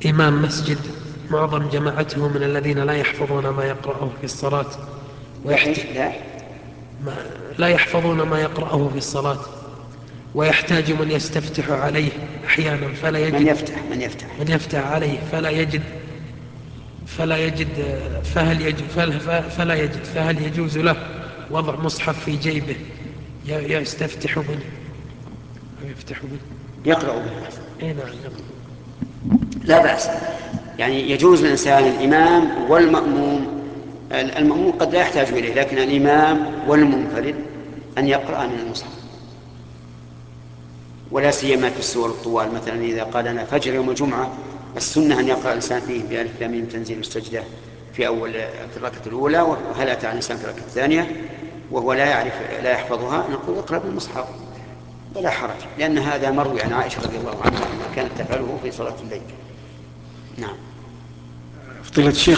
إمام مسجد معظم جماعته من الذين لا يحفظون ما يقرأه في الصلاة لا يحفظون ما يقرأه في الصلاة، ويحتاج من يستفتح عليه أحيانا فلا يجد من يفتح عليه فهل يجوز له وضع مصحف في جيبه يستفتح منه أو يفتح منه يقرأ به؟ نعم. لا بأس، يعني يجوز للإنسان الإمام والمأموم. المأموم قد لا يحتاج إليه، لكن الإمام والمنفرد أن يقرأ من المصحف، ولا سيما في السور الطوال. مثلا إذا قال أنا فجر يوم الجمعة، السنة أن يقرأ الإنسان فيه بألف لام ميم تنزيل السجدة في الركعة الأولى، وهل أتى على الإنسان في الركعة الثانية وهو لا يحفظها، نقول اقرأ بالمصحف ولا حرج، لأن هذا مروي عن عائشة رضي الله عنها أنها كانت تفعله في صلاة الليل. نعم. فضيلة الشيخ،